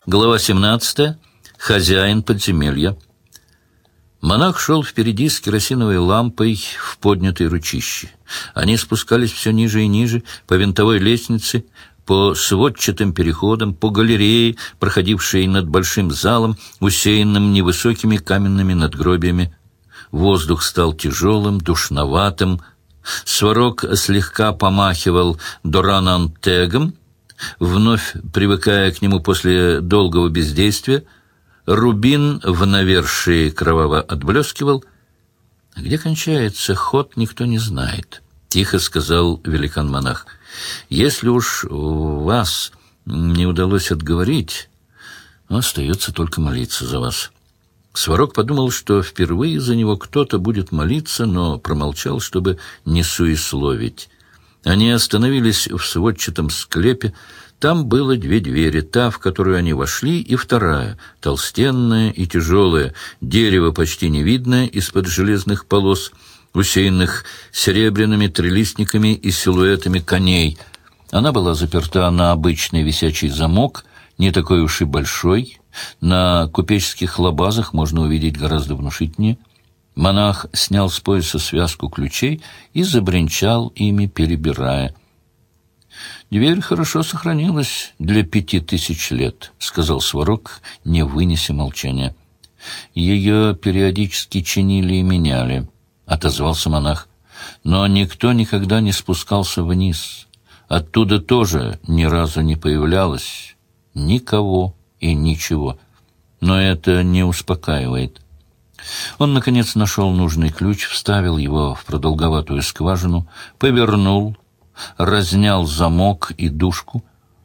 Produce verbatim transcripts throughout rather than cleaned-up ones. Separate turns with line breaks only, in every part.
Глава семнадцатая. Хозяин подземелья. Монах шел впереди с керосиновой лампой в поднятой ручище. Они спускались все ниже и ниже по винтовой лестнице, по сводчатым переходам, по галерее, проходившей над большим залом, усеянным невысокими каменными надгробиями. Воздух стал тяжелым, душноватым. Сварог слегка помахивал Доранантегом, вновь привыкая к нему после долгого бездействия. Рубин в навершии кроваво отблескивал. «Где кончается ход, никто не знает», — тихо сказал великан-монах. «Если уж вас не удалось отговорить, остается только молиться за вас». Сварог подумал, что впервые за него кто-то будет молиться, но промолчал, чтобы не суесловить. Они остановились в сводчатом склепе. Там было две двери, та, в которую они вошли, и вторая, толстенная и тяжелая, дерево почти не видное из-под железных полос, усеянных серебряными трилистниками и силуэтами коней. Она была заперта на обычный висячий замок, не такой уж и большой. На купеческих лабазах можно увидеть гораздо внушительнее. Монах снял с пояса связку ключей и забринчал ими, перебирая. «Дверь хорошо сохранилась для пяти тысяч лет», — сказал Сварог, не вынеся молчания. «Ее периодически чинили и меняли», — отозвался монах. «Но никто никогда не спускался вниз. Оттуда тоже ни разу не появлялось никого и ничего. Но это не успокаивает». Он, наконец, нашел нужный ключ, вставил его в продолговатую скважину, повернул, разнял замок и дужку,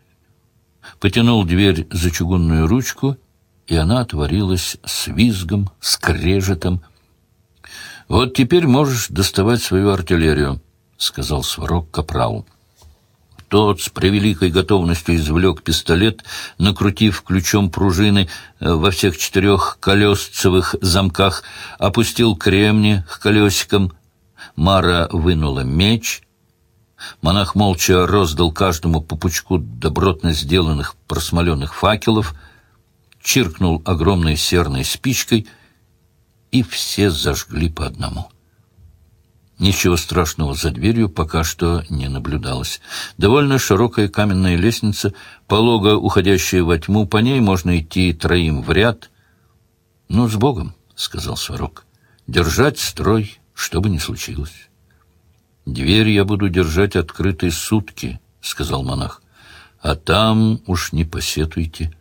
потянул дверь за чугунную ручку, и она отворилась с визгом, скрежетом. «Вот теперь можешь доставать свою артиллерию», — сказал Сварог капралу. Тот с превеликой готовностью извлек пистолет, накрутив ключом пружины во всех четырех колесцевых замках, опустил кремни к колесикам. Мара вынула меч. Монах молча роздал каждому по пучку добротно сделанных просмоленных факелов, чиркнул огромной серной спичкой, и все зажгли по одному. Ничего страшного за дверью пока что не наблюдалось. Довольно широкая каменная лестница, полого уходящая во тьму, по ней можно идти троим в ряд. «Ну, с Богом», — сказал Сварог, — «держать строй, что бы ни случилось». «Дверь я буду держать открытой сутки», — сказал монах, — «а там уж не посетуйте».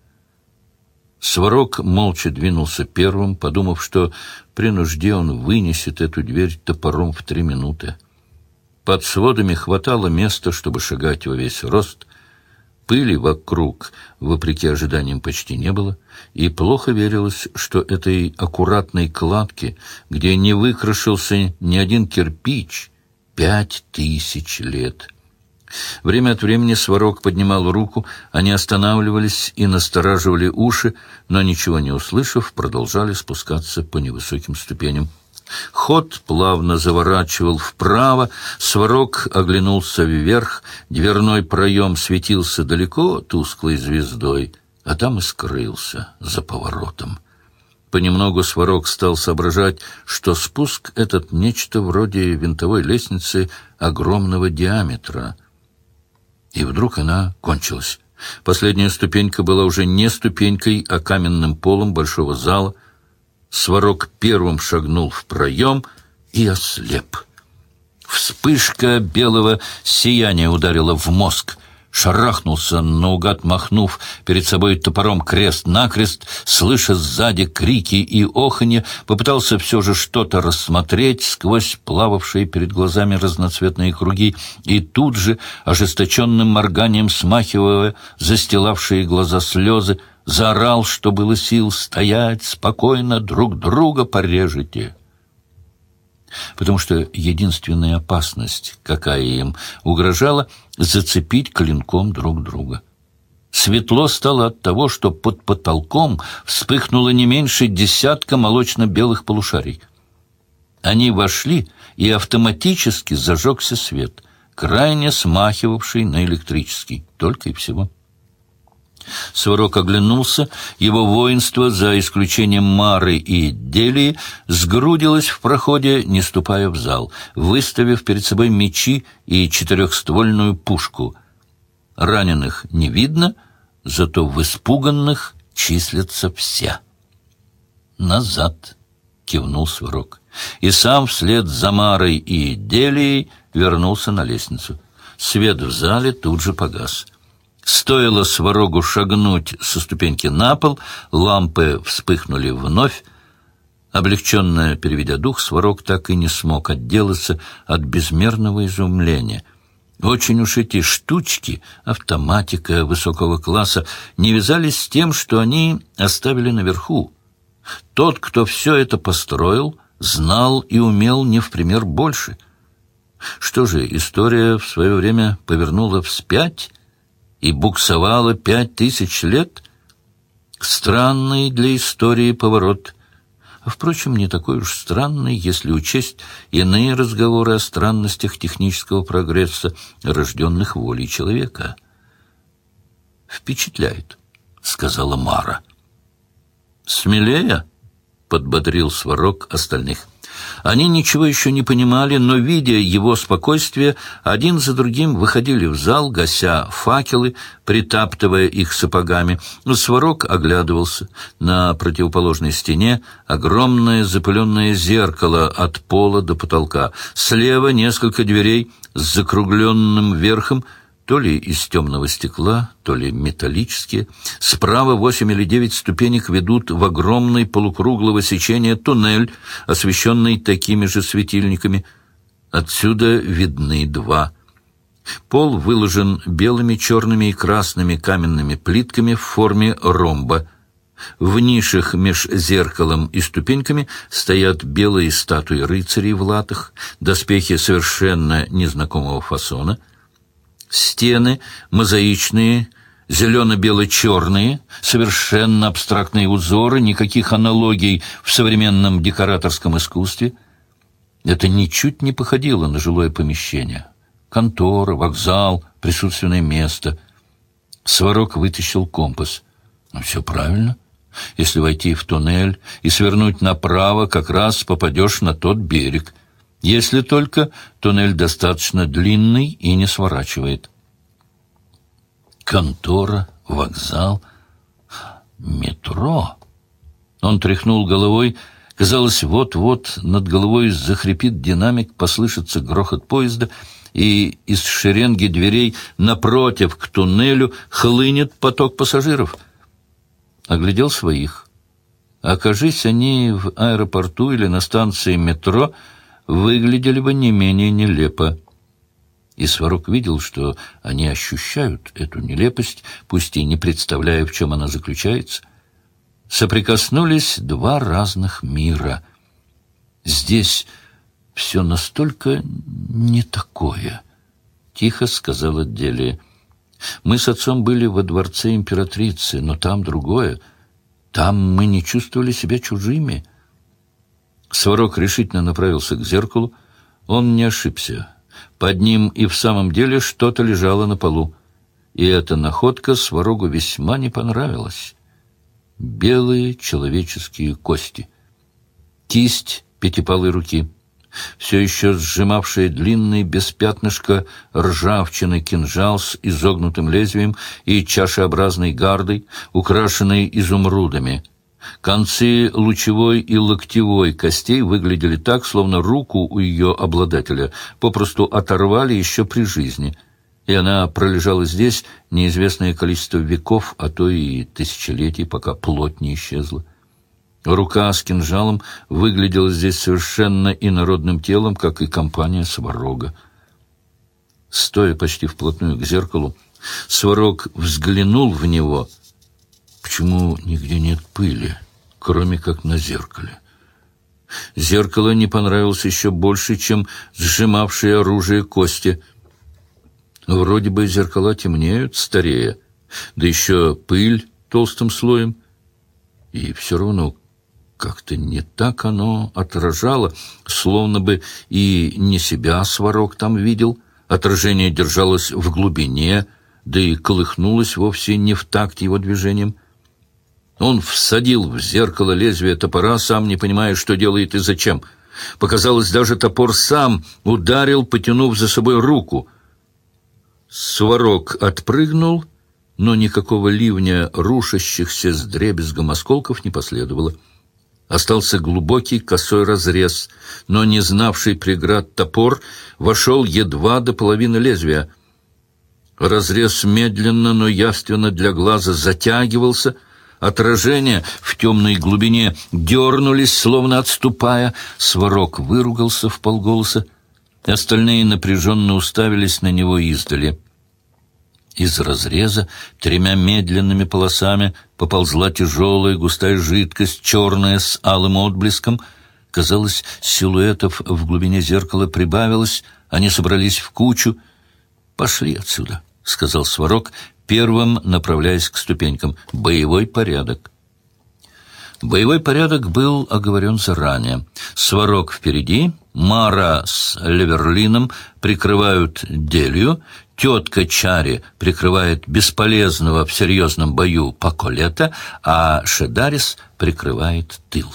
Сварог молча двинулся первым, подумав, что при нужде он вынесет эту дверь топором в три минуты. Под сводами хватало места, чтобы шагать во весь рост. Пыли вокруг, вопреки ожиданиям, почти не было, и плохо верилось, что этой аккуратной кладке, где не выкрашился ни один кирпич, пять тысяч лет. Время от времени Сварог поднимал руку, они останавливались и настораживали уши, но, ничего не услышав, продолжали спускаться по невысоким ступеням. Ход плавно заворачивал вправо, Сварог оглянулся вверх, дверной проем светился далеко тусклой звездой, а там и скрылся за поворотом. Понемногу Сварог стал соображать, что спуск этот нечто вроде винтовой лестницы огромного диаметра. И вдруг она кончилась. Последняя ступенька была уже не ступенькой, а каменным полом большого зала. Сварог первым шагнул в проем и ослеп. Вспышка белого сияния ударила в мозг. Шарахнулся, наугад махнув перед собой топором крест-накрест, слыша сзади крики и оханье, попытался все же что-то рассмотреть сквозь плававшие перед глазами разноцветные круги, и тут же, ожесточенным морганием смахивая застилавшие глаза слезы, заорал, что было сил: «Стоять спокойно, друг друга порежете!» Потому что единственная опасность, какая им угрожала, зацепить клинком друг друга. Светло стало от того, что под потолком вспыхнуло не меньше десятка молочно-белых полушарий. Они вошли, и автоматически зажегся свет, крайне смахивавший на электрический, только и всего. Сварог оглянулся. Его воинство, за исключением Мары и Делии, сгрудилось в проходе, не ступая в зал, выставив перед собой мечи и четырехствольную пушку. Раненых не видно, зато в испуганных числятся все. «Назад!» — кивнул Сварог. И сам вслед за Марой и Делией вернулся на лестницу. Свет в зале тут же погас. Стоило Сварогу шагнуть со ступеньки на пол, лампы вспыхнули вновь. Облегченно переведя дух, Сварог так и не смог отделаться от безмерного изумления. Очень уж эти штучки, автоматика высокого класса, не вязались с тем, что они оставили наверху. Тот, кто все это построил, знал и умел не в пример больше. Что же, история в свое время повернула вспять и буксовала пять тысяч лет? Странный для истории поворот. Впрочем, не такой уж странный, если учесть иные разговоры о странностях технического прогресса, рожденных волей человека. «Впечатляет», — сказала Мара. «Смелее», — подбодрил Сварог остальных. Они ничего еще не понимали, но, видя его спокойствие, один за другим выходили в зал, гася факелы, притаптывая их сапогами. Сварог оглядывался. На противоположной стене огромное запыленное зеркало от пола до потолка. Слева несколько дверей с закругленным верхом, то ли из темного стекла, то ли металлические. Справа восемь или девять ступенек ведут в огромный полукруглого сечения туннель, освещенный такими же светильниками. Отсюда видны два. Пол выложен белыми, черными и красными каменными плитками в форме ромба. В нишах меж зеркалом и ступеньками стоят белые статуи рыцарей в латах, доспехи совершенно незнакомого фасона. Стены мозаичные, зелено-бело-черные, совершенно абстрактные узоры, никаких аналогий в современном декораторском искусстве. Это ничуть не походило на жилое помещение. Контора, вокзал, присутственное место. Сварог вытащил компас. Ну, все правильно. Если войти в туннель и свернуть направо, как раз попадешь на тот берег. Если только туннель достаточно длинный и не сворачивает. Контора, вокзал, метро. Он тряхнул головой. Казалось, вот-вот над головой захрипит динамик, послышится грохот поезда, и из шеренги дверей напротив к туннелю хлынет поток пассажиров. Оглядел своих. Окажись они в аэропорту или на станции метро, выглядели бы не менее нелепо. И Сварог видел, что они ощущают эту нелепость, пусть и не представляя, в чем она заключается. Соприкоснулись два разных мира. Здесь все настолько не такое, — тихо сказала Делия. Мы с отцом были во дворце императрицы, но там другое. Там мы не чувствовали себя чужими. Сварог решительно направился к зеркалу. Он не ошибся. Под ним и в самом деле что-то лежало на полу. И эта находка Сварогу весьма не понравилась. Белые человеческие кости. Кисть пятипалой руки. Все еще сжимавшая длинный, без пятнышка ржавчины кинжал с изогнутым лезвием и чашеобразной гардой, украшенной изумрудами. Концы лучевой и локтевой костей выглядели так, словно руку у ее обладателя попросту оторвали еще при жизни, и она пролежала здесь неизвестное количество веков, а то и тысячелетий, пока плоть не исчезла. Рука с кинжалом выглядела здесь совершенно инородным телом, как и компания Сварога. Стоя почти вплотную к зеркалу, Сварог взглянул в него. Почему нигде нет пыли, кроме как на зеркале? Зеркало не понравилось еще больше, чем сжимавшие оружие кости. Вроде бы зеркала темнеют, старея, да еще пыль толстым слоем. И все равно как-то не так оно отражало, словно бы и не себя Сварог там видел. Отражение держалось в глубине, да и колыхнулась вовсе не в такт его движением. Он всадил в зеркало лезвие топора, сам не понимая, что делает и зачем. Показалось, даже топор сам ударил, потянув за собой руку. Сварог отпрыгнул, но никакого ливня рушащихся с дребезгом осколков не последовало. Остался глубокий косой разрез, но не знавший преград топор вошел едва до половины лезвия. Разрез медленно, но явственно для глаза затягивался. Отражения в темной глубине дернулись, словно отступая. Сварог выругался вполголоса. Остальные напряженно уставились на него издали. Из разреза тремя медленными полосами поползла тяжелая густая жидкость, черная с алым отблеском. Казалось, силуэтов в глубине зеркала прибавилось, они собрались в кучу. «Пошли отсюда», — сказал Сварог, первым направляясь к ступенькам. «Боевой порядок». Боевой порядок был оговорен заранее. Сварог впереди, Мара с Леверлином прикрывают Делию, тетка Чари прикрывает бесполезного в серьезном бою Паколета, а Шедарис прикрывает тыл.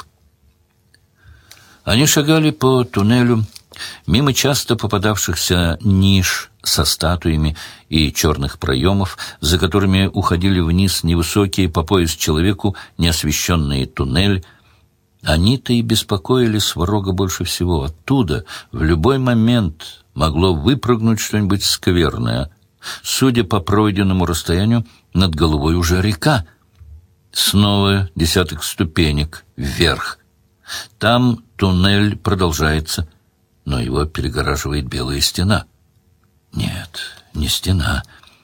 Они шагали по туннелю, мимо часто попадавшихся ниш со статуями и черных проемов, за которыми уходили вниз невысокие по пояс человеку неосвещенные туннели. Они-то и беспокоили Сварога больше всего. Оттуда в любой момент могло выпрыгнуть что-нибудь скверное. Судя по пройденному расстоянию, над головой уже река. Снова десяток ступенек вверх. Там туннель продолжается, но его перегораживает белая стена. Нет, не стена.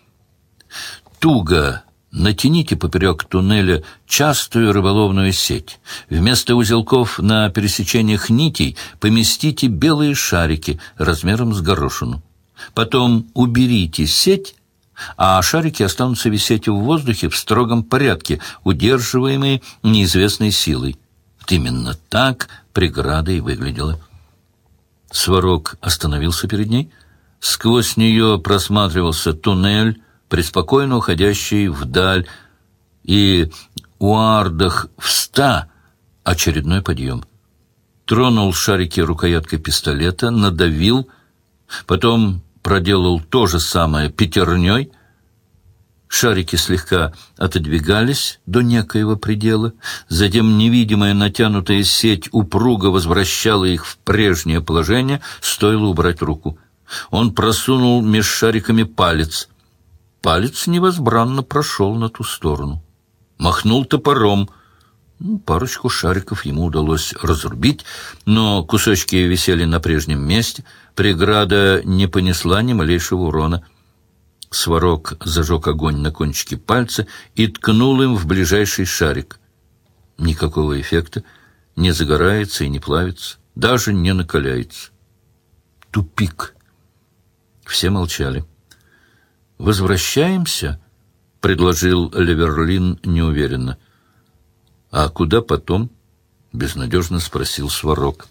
Туго натяните поперек туннеля частую рыболовную сеть. Вместо узелков на пересечениях нитей поместите белые шарики размером с горошину. Потом уберите сеть, а шарики останутся висеть в воздухе в строгом порядке, удерживаемые неизвестной силой. Вот именно так преграда и выглядела. Сварог остановился перед ней. Сквозь нее просматривался туннель, преспокойно уходящий вдаль, и у ардах в ста очередной подъем. Тронул шарики рукояткой пистолета, надавил, потом проделал то же самое пятерней. Шарики слегка отодвигались до некоего предела, затем невидимая натянутая сеть упруго возвращала их в прежнее положение, стоило убрать руку. Он просунул меж шариками палец. Палец невозбранно прошел на ту сторону. Махнул топором. Ну, парочку шариков ему удалось разрубить, но кусочки висели на прежнем месте. Преграда не понесла ни малейшего урона. Сварог зажег огонь на кончике пальца и ткнул им в ближайший шарик. Никакого эффекта. Не загорается и не плавится, даже не накаляется. Тупик. Все молчали. «Возвращаемся?» — предложил Леверлин неуверенно. «А куда потом?» — безнадежно спросил Сварог.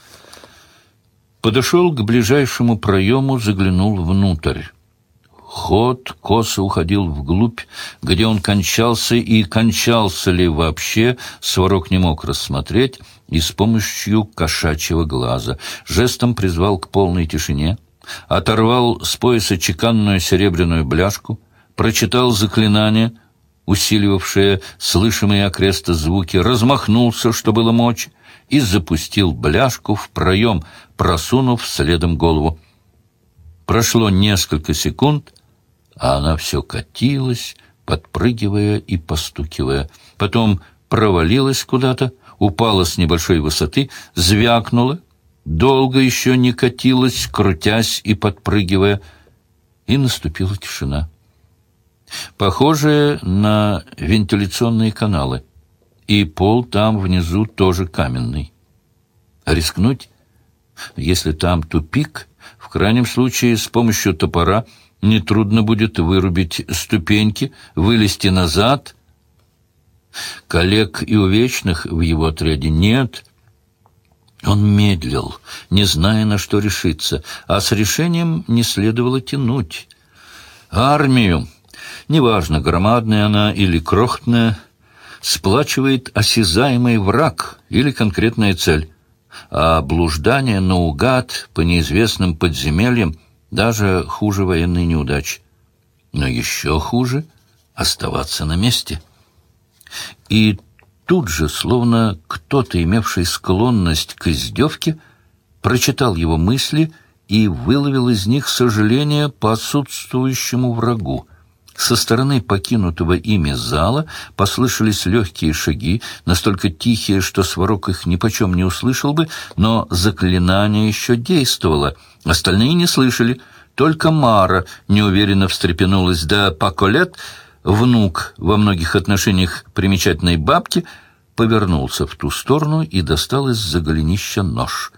Подошел к ближайшему проему, заглянул внутрь. Ход косо уходил вглубь, где он кончался, и кончался ли вообще, Сварог не мог рассмотреть, и с помощью кошачьего глаза жестом призвал к полной тишине, оторвал с пояса чеканную серебряную бляшку, прочитал заклинание, усиливавшее слышимые окреста звуки, размахнулся, что было мочи, и запустил бляшку в проем, просунув следом голову. Прошло несколько секунд, а она все катилась, подпрыгивая и постукивая. Потом провалилась куда-то, упала с небольшой высоты, звякнула, долго еще не катилась, крутясь и подпрыгивая, и наступила тишина. Похожая на вентиляционные каналы, и пол там внизу тоже каменный. А рискнуть? Если там тупик, в крайнем случае с помощью топора нетрудно будет вырубить ступеньки, вылезти назад. Коллег и увечных в его отряде нет. Он медлил, не зная, на что решиться, а с решением не следовало тянуть. Армию неважно, громадная она или крохотная, сплачивает осязаемый враг или конкретная цель, а блуждание наугад по неизвестным подземельям даже хуже военной неудачи. Но еще хуже — оставаться на месте. И тут же, словно кто-то, имевший склонность к издевке, прочитал его мысли и выловил из них сожаление по отсутствующему врагу. Со стороны покинутого ими зала послышались легкие шаги, настолько тихие, что Сварог их нипочем не услышал бы, но заклинание еще действовало. Остальные не слышали. Только Мара неуверенно встрепенулась, да Паколет, внук во многих отношениях примечательной бабки, повернулся в ту сторону и достал из-за голенища нож.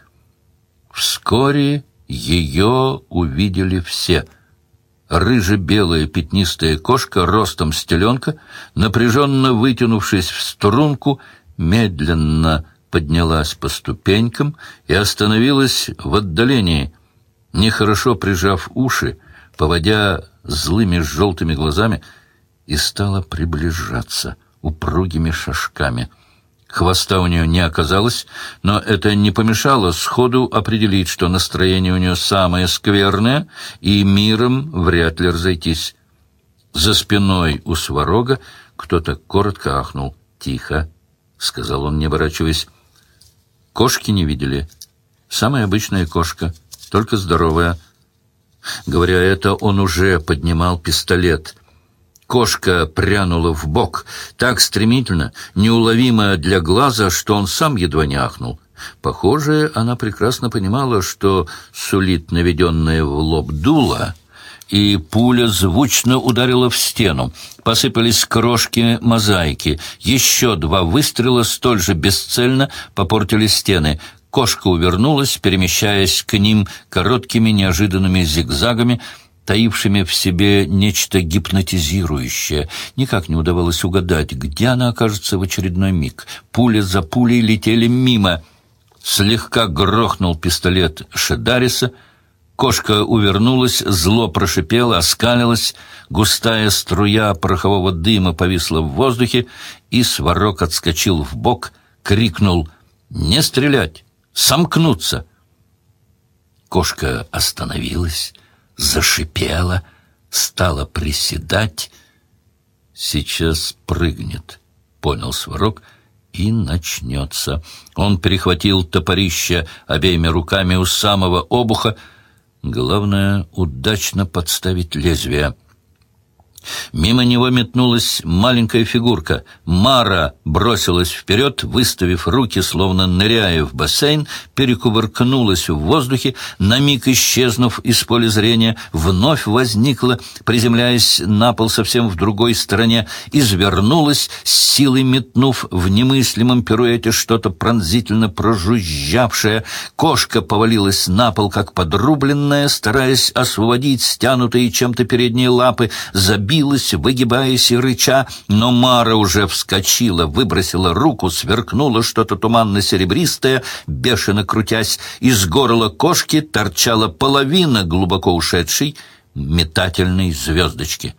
Вскоре ее увидели все. Рыже-белая пятнистая кошка, ростом с теленка, напряженно вытянувшись в струнку, медленно поднялась по ступенькам и остановилась в отдалении, нехорошо прижав уши, поводя злыми желтыми глазами, и стала приближаться упругими шажками. Хвоста у нее не оказалось, но это не помешало сходу определить, что настроение у нее самое скверное, и миром вряд ли разойтись. За спиной у Сварога кто-то коротко ахнул. «Тихо», — сказал он, не оборачиваясь. «Кошки не видели. Самая обычная кошка, только здоровая». Говоря это, он уже поднимал пистолет. Кошка прянула в бок так стремительно, неуловимо для глаза, что он сам едва не ахнул. Похоже, она прекрасно понимала, что сулит наведенное в лоб дуло, и пуля звучно ударила в стену. Посыпались крошки мозаики. Еще два выстрела столь же бесцельно попортили стены. Кошка увернулась, перемещаясь к ним короткими неожиданными зигзагами, таившими в себе нечто гипнотизирующее. Никак не удавалось угадать, где она окажется в очередной миг. Пуля за пулей летели мимо. Слегка грохнул пистолет Шедариса. Кошка увернулась, зло прошипела, оскалилась. Густая струя порохового дыма повисла в воздухе, и Сварог отскочил вбок, крикнул «Не стрелять! Сомкнуться!» Кошка остановилась, зашипела, стала приседать. «Сейчас прыгнет», — понял Сварог, — «и начнется». Он перехватил топорище обеими руками у самого обуха. Главное — удачно подставить лезвие. Мимо него метнулась маленькая фигурка. Мара бросилась вперед, выставив руки, словно ныряя в бассейн, перекувыркнулась в воздухе, на миг исчезнув из поля зрения, вновь возникла, приземляясь на пол совсем в другой стороне, извернулась, с силой метнув в немыслимом пируэте что-то пронзительно прожужжавшее. Кошка повалилась на пол, как подрубленная, стараясь освободить стянутые чем-то передние лапы, забилась, выгибаясь и рыча, но Мара уже вскочила, выбросила руку, сверкнуло что-то туманно-серебристое, бешено крутясь. Из горла кошки торчала половина глубоко ушедшей метательной звездочки.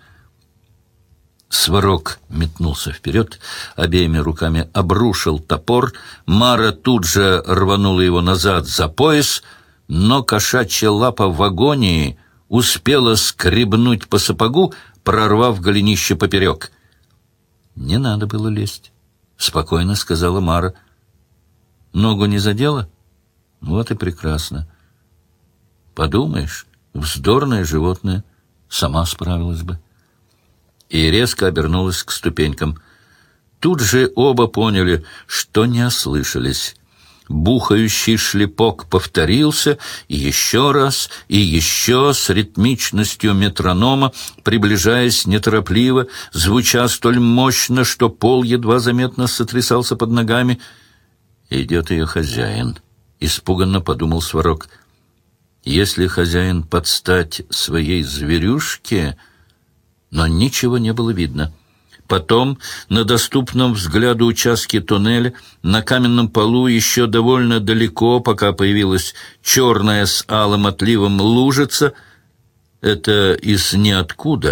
Сварог метнулся вперед, обеими руками обрушил топор. Мара тут же рванула его назад за пояс, но кошачья лапа в агонии успела скребнуть по сапогу, прорвав голенище поперек. «Не надо было лезть», — спокойно сказала Мара. «Ногу не задела? Вот и прекрасно. Подумаешь, вздорное животное, сама справилась бы». И резко обернулась к ступенькам. Тут же оба поняли, что не ослышались. Бухающий шлепок повторился, и еще раз, и еще с ритмичностью метронома, приближаясь неторопливо, звуча столь мощно, что пол едва заметно сотрясался под ногами. «Идет ее хозяин», — испуганно подумал Сварог. «Если хозяин подстать своей зверюшке...» Но ничего не было видно. Потом на доступном взгляду участке туннеля на каменном полу еще довольно далеко, пока появилась черная с алым отливом лужица, это из ниоткуда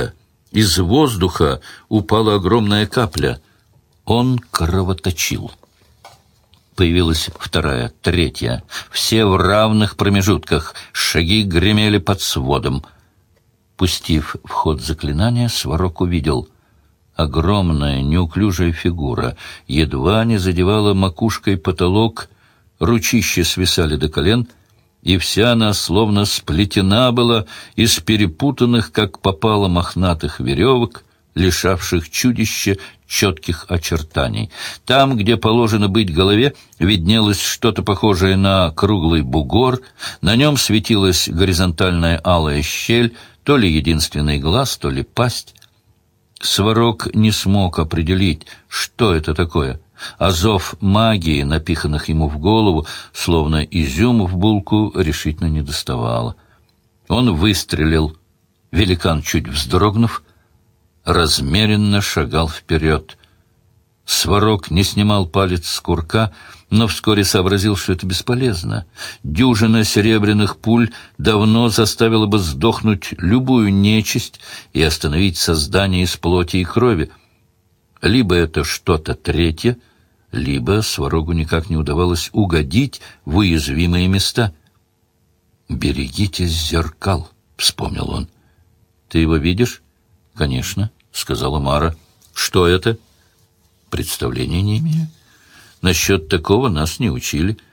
Из воздуха упала огромная капля. Он кровоточил. Появилась вторая, третья. Все в равных промежутках. Шаги гремели под сводом. Пустив в ход заклинания, Сварог увидел. Огромная, неуклюжая фигура едва не задевала макушкой потолок, ручища свисали до колен, и вся она словно сплетена была из перепутанных, как попало, мохнатых веревок, лишавших чудища четких очертаний. Там, где положено быть голове, виднелось что-то похожее на круглый бугор, на нем светилась горизонтальная алая щель, то ли единственный глаз, то ли пасть. Сварог не смог определить, что это такое, а зов магии, напиханных ему в голову, словно изюм в булку, решительно не доставало. Он выстрелил. Великан, чуть вздрогнув, размеренно шагал вперед. Сварог не снимал палец с курка, но вскоре сообразил, что это бесполезно. Дюжина серебряных пуль давно заставила бы сдохнуть любую нечисть и остановить создание из плоти и крови. Либо это что-то третье, либо Сварогу никак не удавалось угодить в уязвимые места. «Берегитесь зеркал», — вспомнил он. «Ты его видишь?» «Конечно», — сказала Мара. «Что это?» «Представления не имею. Насчет такого нас не учили».